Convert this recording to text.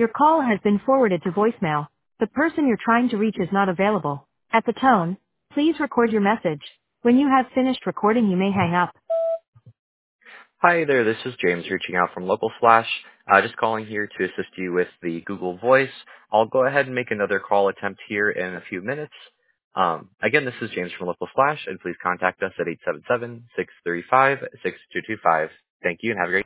Your call has been forwarded to voicemail. The person you're trying to reach is not available. At the tone, please record your message. When you have finished recording, you may hang up. Hi there, this is James reaching out from Local Flash. Just calling here to assist you with the Google Voice. I'll go ahead and make another call attempt here in a few minutes. Again, this is James from Local Flash, and please contact us at 877-635-6225. Thank you and have a great day.